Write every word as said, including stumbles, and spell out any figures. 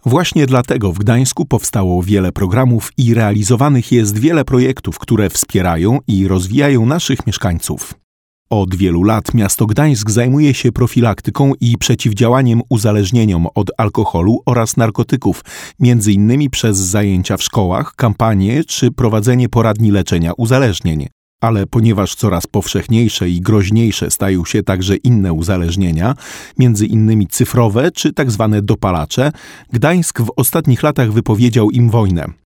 Właśnie dlatego w Gdańsku powstało wiele programów i realizowanych jest wiele projektów, które wspierają i rozwijają naszych mieszkańców. Od wielu lat miasto Gdańsk zajmuje się profilaktyką i przeciwdziałaniem uzależnieniom od alkoholu oraz narkotyków, między innymi przez zajęcia w szkołach, kampanie czy prowadzenie poradni leczenia uzależnień. Ale ponieważ coraz powszechniejsze i groźniejsze stają się także inne uzależnienia, między innymi cyfrowe czy tak zwane dopalacze, Gdańsk w ostatnich latach wypowiedział im wojnę.